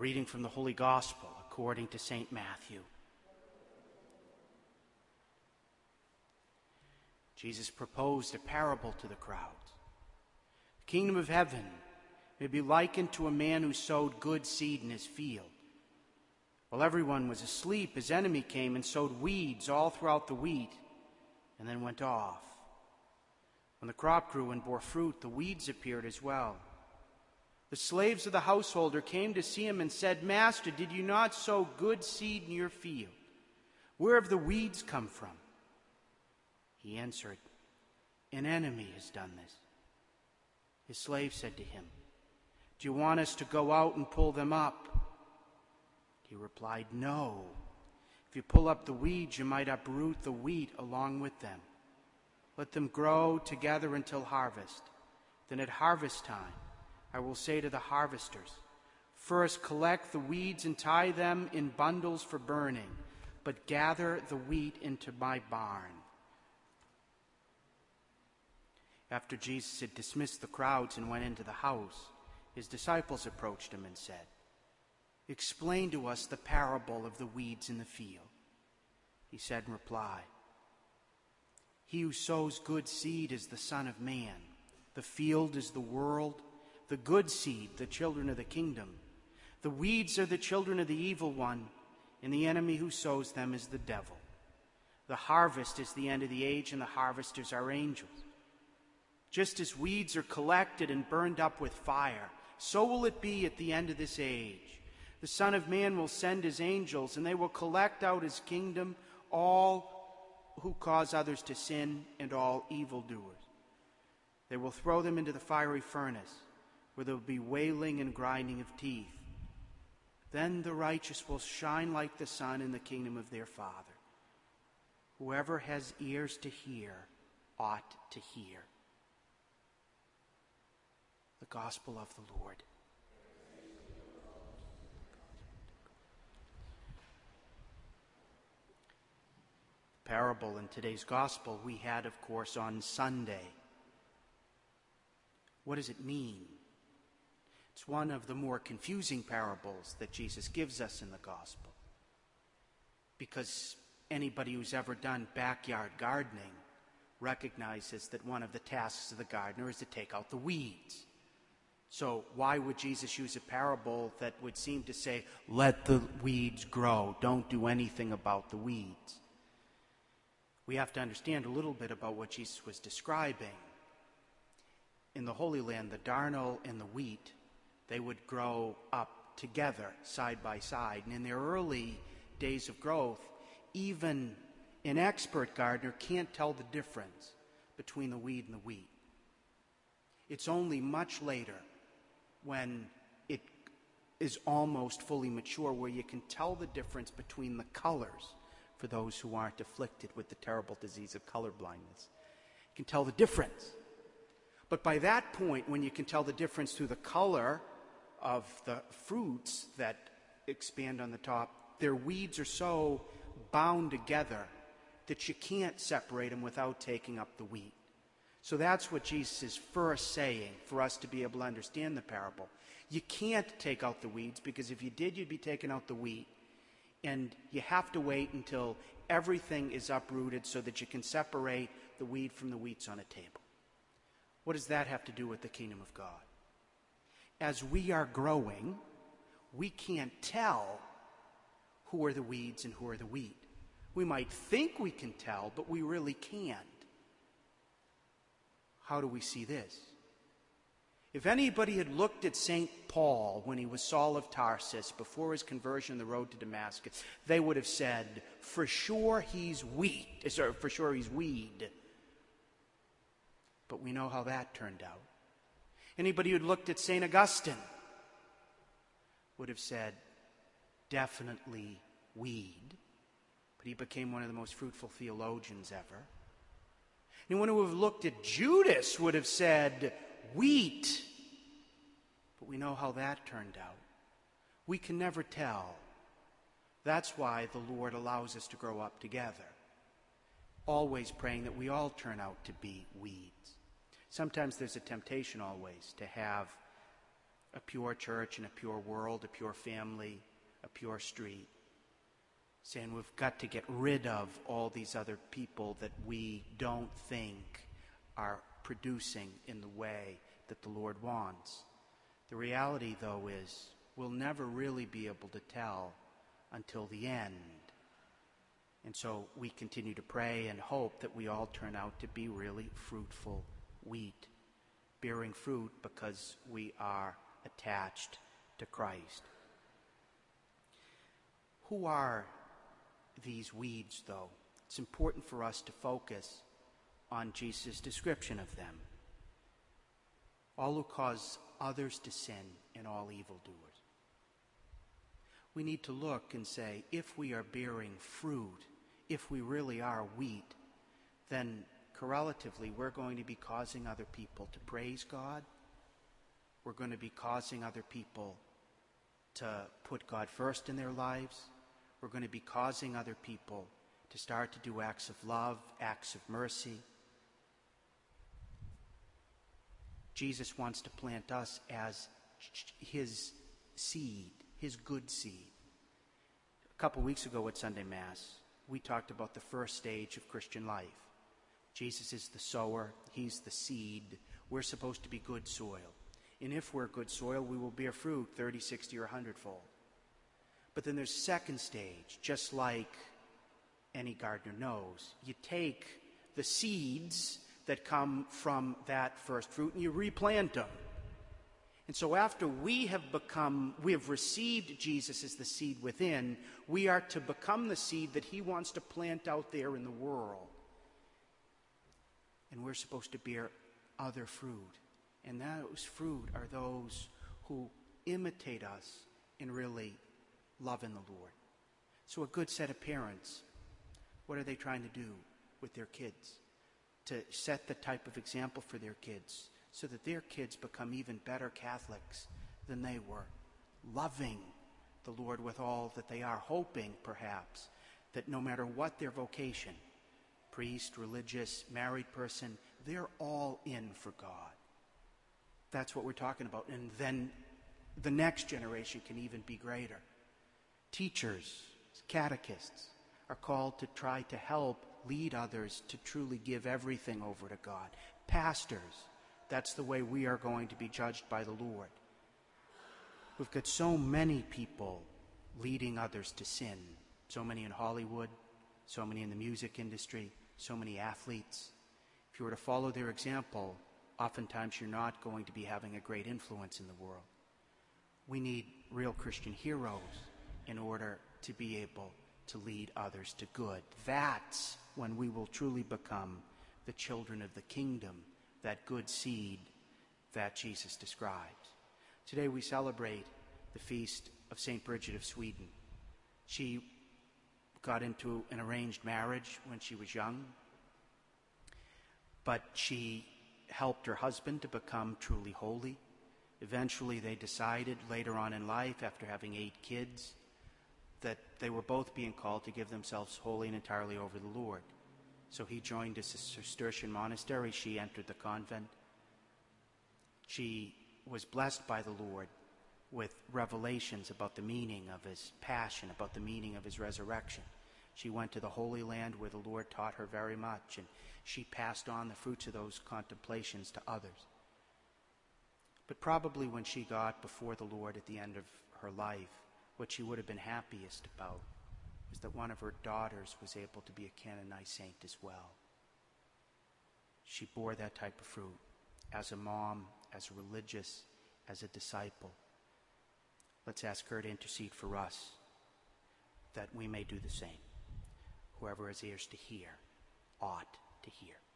Reading from the Holy Gospel according to St. Matthew. Jesus proposed a parable to the crowds. The kingdom of heaven may be likened to a man who sowed good seed in his field. While everyone was asleep, his enemy came and sowed weeds all throughout the wheat, and then went off. When the crop grew and bore fruit, the weeds appeared as well. The slaves of the householder came to see him and said, "Master, did you not sow good seed in your field? Where have the weeds come from?" He answered, "An enemy has done this." His slave said to him, "Do you want us to go out and pull them up?" He replied, "No. If you pull up the weeds, you might uproot the wheat along with them. Let them grow together until harvest. Then at harvest time, I will say to the harvesters, 'First collect the weeds and tie them in bundles for burning, but gather the wheat into my barn.'" After Jesus had dismissed the crowds and went into the house, his disciples approached him and said, "Explain to us the parable of the weeds in the field." He said in reply, "He who sows good seed is the Son of Man. The field is the world. The good seed, the children of the kingdom. The weeds are the children of the evil one, and the enemy who sows them is the devil. The harvest is the end of the age, and the harvesters are angels. Just as weeds are collected and burned up with fire, so will it be at the end of this age. The Son of Man will send his angels, and they will collect out his kingdom all who cause others to sin and all evildoers. They will throw them into the fiery furnace, where there will be wailing and grinding of teeth. Then the righteous will shine like the sun in the kingdom of their Father. Whoever has ears to hear ought to hear." The Gospel of the Lord. The parable in today's Gospel we had, of course, on Sunday. What does it mean? It's one of the more confusing parables that Jesus gives us in the Gospel, because anybody who's ever done backyard gardening recognizes that one of the tasks of the gardener is to take out the weeds. So why would Jesus use a parable that would seem to say, let the weeds grow, don't do anything about the weeds? We have to understand a little bit about what Jesus was describing. In the Holy Land, the darnel and the wheat, they would grow up together, side by side. And in their early days of growth, even an expert gardener can't tell the difference between the weed and the wheat. It's only much later, when it is almost fully mature, where you can tell the difference between the colors for those who aren't afflicted with the terrible disease of color blindness. You can tell the difference. But by that point, when you can tell the difference through the color of the fruits that expand on the top, their weeds are so bound together that you can't separate them without taking up the wheat. So that's what Jesus is first saying for us to be able to understand the parable. You can't take out the weeds, because if you did, you'd be taking out the wheat. And you have to wait until everything is uprooted so that you can separate the weed from the wheats on a table. What does that have to do with the kingdom of God? As we are growing, we can't tell who are the weeds and who are the wheat. We might think we can tell, but we really can't. How do we see this? If anybody had looked at St. Paul when he was Saul of Tarsus before his conversion on the road to Damascus, they would have said, for sure he's weed. But we know how that turned out. Anybody who'd looked at St. Augustine would have said, definitely weed. But he became one of the most fruitful theologians ever. Anyone who would have looked at Judas would have said, wheat. But we know how that turned out. We can never tell. That's why the Lord allows us to grow up together, always praying that we all turn out to be weeds. Sometimes there's a temptation always to have a pure church and a pure world, a pure family, a pure street. Saying we've got to get rid of all these other people that we don't think are producing in the way that the Lord wants. The reality, though, is we'll never really be able to tell until the end. And so we continue to pray and hope that we all turn out to be really fruitful wheat, bearing fruit because we are attached to Christ. Who are these weeds, though? It's important for us to focus on Jesus' description of them. All who cause others to sin and all evildoers. We need to look and say, if we are bearing fruit, if we really are wheat, then correlatively we're going to be causing other people to praise God. We're going to be causing other people to put God first in their lives. We're going to be causing other people to start to do acts of love, acts of mercy. Jesus wants to plant us as his seed, his good seed. A couple weeks ago at Sunday Mass, we talked about the first stage of Christian life. Jesus is the sower, he's the seed. We're supposed to be good soil. And if we're good soil, we will bear fruit 30, 60, or 100-fold. But then there's second stage, just like any gardener knows. You take the seeds that come from that first fruit and you replant them. And so after we have received Jesus as the seed within, we are to become the seed that he wants to plant out there in the world. And we're supposed to bear other fruit. And those fruit are those who imitate us in really loving the Lord. So a good set of parents, what are they trying to do with their kids? To set the type of example for their kids so that their kids become even better Catholics than they were, loving the Lord with all that they are, hoping perhaps that no matter what their vocation, priest, religious, married person, they're all in for God. That's what we're talking about. And then the next generation can even be greater. Teachers, catechists are called to try to help lead others to truly give everything over to God. Pastors, that's the way we are going to be judged by the Lord. We've got so many people leading others to sin. So many in Hollywood, so many in the music industry, so many athletes. If you were to follow their example, oftentimes you're not going to be having a great influence in the world. We need real Christian heroes in order to be able to lead others to good. That's when we will truly become the children of the kingdom, that good seed that Jesus describes. Today we celebrate the feast of St. Bridget of Sweden. She got into an arranged marriage when she was young, but she helped her husband to become truly holy. Eventually they decided later on in life, after having 8 kids, that they were both being called to give themselves wholly and entirely over the Lord. So he joined a Cistercian monastery. She entered the convent. She was blessed by the Lord with revelations about the meaning of his passion, about the meaning of his resurrection. She went to the Holy Land where the Lord taught her very much, and she passed on the fruits of those contemplations to others. But probably when she got before the Lord at the end of her life, what she would have been happiest about was that one of her daughters was able to be a canonized saint as well. She bore that type of fruit as a mom, as a religious, as a disciple. Let's ask her to intercede for us that we may do the same. Whoever has ears to hear ought to hear.